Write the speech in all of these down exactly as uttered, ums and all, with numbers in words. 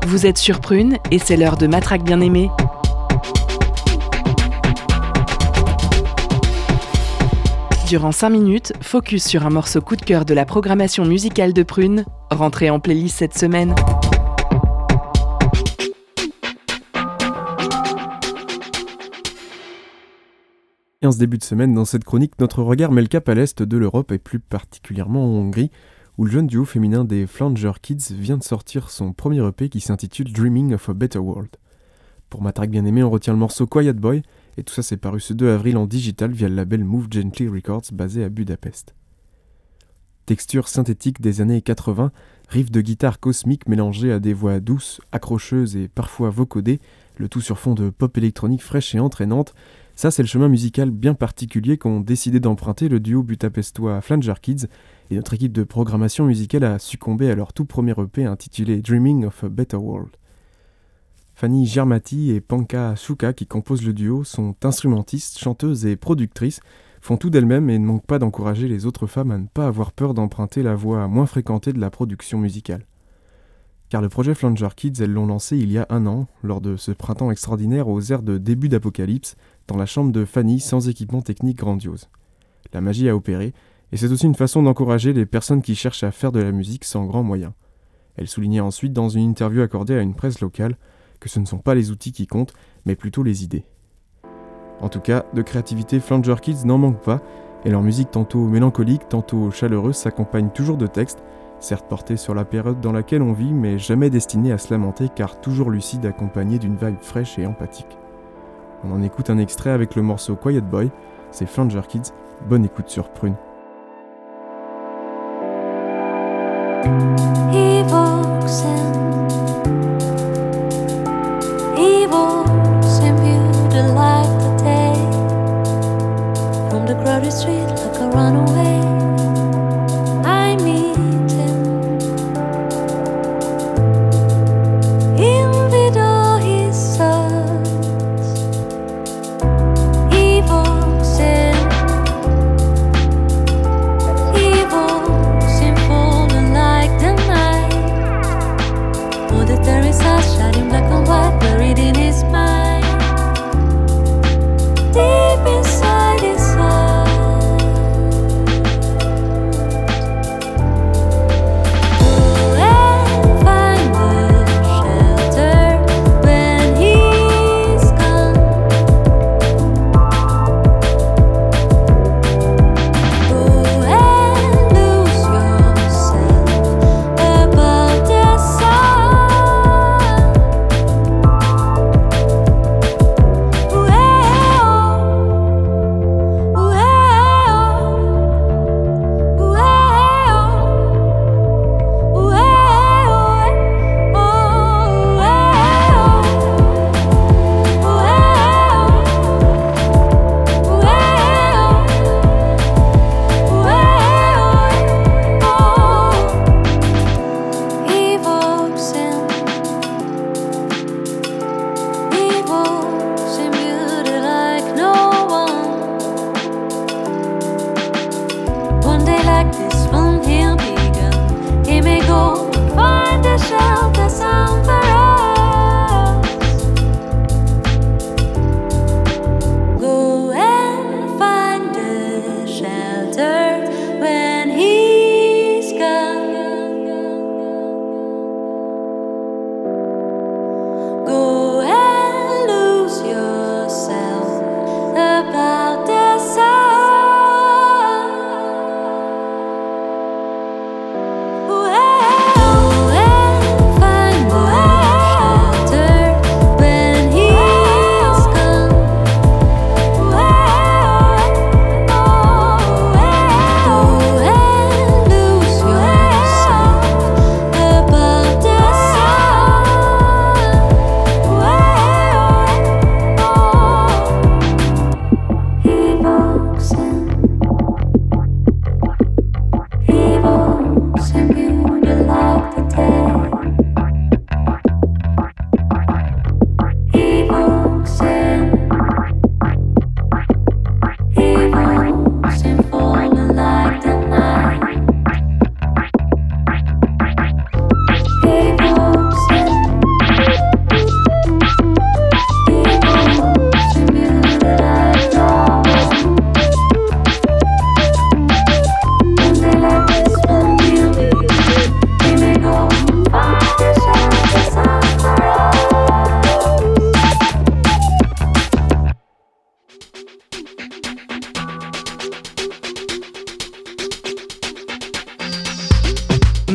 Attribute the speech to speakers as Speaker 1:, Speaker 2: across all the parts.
Speaker 1: Vous êtes sur Prune et c'est l'heure de Matraque bien-aimée. Durant cinq minutes, focus sur un morceau coup de cœur de la programmation musicale de Prune, rentré en playlist cette semaine.
Speaker 2: Et en ce début de semaine, dans cette chronique, notre regard met le cap à l'est de l'Europe et plus particulièrement en Hongrie, où le jeune duo féminin des Flanger Kids vient de sortir son premier E P qui s'intitule Dreaming of a Better World. Pour Matraque bien-aimée, on retient le morceau Quiet Boy, et tout ça c'est paru ce deux avril en digital via le label Move Gently Records basé à Budapest. Texture synthétique des années quatre-vingts, riffs de guitare cosmique mélangés à des voix douces, accrocheuses et parfois vocodées, le tout sur fond de pop électronique fraîche et entraînante. Ça, c'est le chemin musical bien particulier qu'ont décidé d'emprunter le duo budapestois Flanger Kids, et notre équipe de programmation musicale a succombé à leur tout premier E P intitulé Dreaming of a Better World. Fanny Germati et Panka Shuka, qui composent le duo, sont instrumentistes, chanteuses et productrices, font tout d'elles-mêmes et ne manquent pas d'encourager les autres femmes à ne pas avoir peur d'emprunter la voie moins fréquentée de la production musicale. Car le projet Flanger Kids, elles l'ont lancé il y a un an, lors de ce printemps extraordinaire aux airs de début d'apocalypse, dans la chambre de Fanny sans équipement technique grandiose. La magie a opéré, et c'est aussi une façon d'encourager les personnes qui cherchent à faire de la musique sans grands moyens. Elle soulignait ensuite dans une interview accordée à une presse locale que ce ne sont pas les outils qui comptent, mais plutôt les idées. En tout cas, de créativité, Flanger Kids n'en manque pas, et leur musique tantôt mélancolique, tantôt chaleureuse s'accompagne toujours de textes, certes portés sur la période dans laquelle on vit, mais jamais destinés à se lamenter car toujours lucides accompagnés d'une vibe fraîche et empathique. On en écoute un extrait avec le morceau Quiet Boy, c'est Flanger Kids, bonne écoute sur Prune.
Speaker 3: He walks in, he walks in beauty like the day, from the crowded street like a runaway. I meet him in the door he serves. He walks in, he walks in full like the night.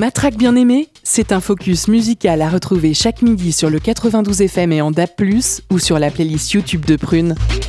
Speaker 1: Matraque bien-aimée, c'est un focus musical à retrouver chaque midi sur le quatre-vingt-douze F M et en D A B plus, ou sur la playlist YouTube de Prune.